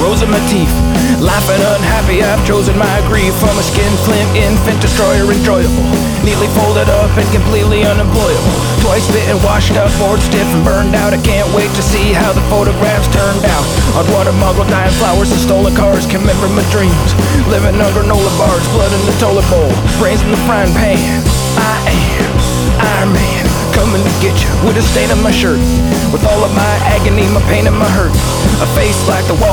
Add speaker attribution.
Speaker 1: rows of my teeth. Laughing unhappy, I've chosen my grief. From a skin flint, infant destroyer, enjoyable, neatly folded up and completely unemployable. Twice bitten, washed up, bored, stiff and burned out. I can't wait to see how the photographs turned out. On water, muggle, dying flowers and stolen cars. Can remember my dreams, living on granola bars. Blood in the toilet bowl, brains in the frying pan. I am Iron Man, coming to get you with a stain on my shirt, with all of my agony, my pain and my hurt. A face like the wall